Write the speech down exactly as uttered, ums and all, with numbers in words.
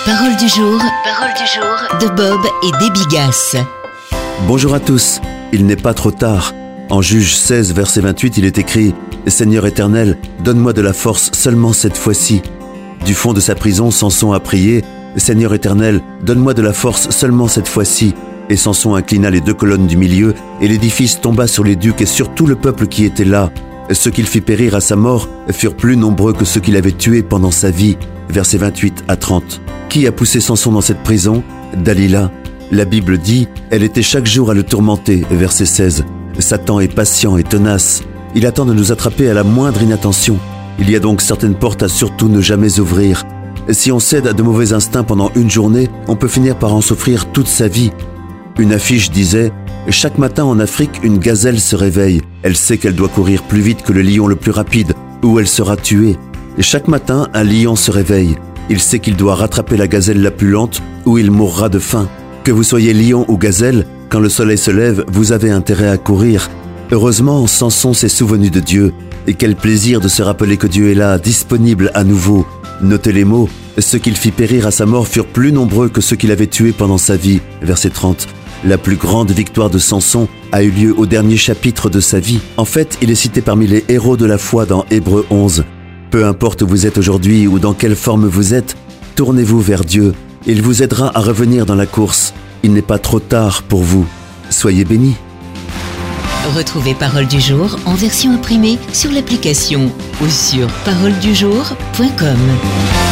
Parole du jour, parole du jour de Bob et Debbie Gass. Bonjour à tous, il n'est pas trop tard. En Juge seize, verset vingt-huit, il est écrit « Seigneur éternel, donne-moi de la force seulement cette fois-ci ». Du fond de sa prison, Samson a prié « Seigneur éternel, donne-moi de la force seulement cette fois-ci ». Et Samson inclina les deux colonnes du milieu, et l'édifice tomba sur les ducs et sur tout le peuple qui était là. Ceux qu'il fit périr à sa mort furent plus nombreux que ceux qu'il avait tués pendant sa vie. Versets vingt-huit à trente. Qui a poussé Samson dans cette prison? Dalila. La Bible dit, elle était chaque jour à le tourmenter. Verset seize. Satan est patient et tenace. Il attend de nous attraper à la moindre inattention. Il y a donc certaines portes à surtout ne jamais ouvrir. Si on cède à de mauvais instincts pendant une journée, on peut finir par en souffrir toute sa vie. Une affiche disait « Chaque matin en Afrique, une gazelle se réveille. Elle sait qu'elle doit courir plus vite que le lion le plus rapide, ou elle sera tuée. Chaque matin, un lion se réveille. Il sait qu'il doit rattraper la gazelle la plus lente, ou il mourra de faim. Que vous soyez lion ou gazelle, quand le soleil se lève, vous avez intérêt à courir. » Heureusement, Samson s'est souvenu de Dieu. Et quel plaisir de se rappeler que Dieu est là, disponible à nouveau. Notez les mots. Ceux qu'il fit périr à sa mort furent plus nombreux que ceux qu'il avait tués pendant sa vie. Verset trente. La plus grande victoire de Samson a eu lieu au dernier chapitre de sa vie. En fait, il est cité parmi les héros de la foi dans Hébreux onze. Peu importe où vous êtes aujourd'hui ou dans quelle forme vous êtes, tournez-vous vers Dieu. Il vous aidera à revenir dans la course. Il n'est pas trop tard pour vous. Soyez bénis. Retrouvez Parole du jour en version imprimée sur l'application ou sur parole du jour point com.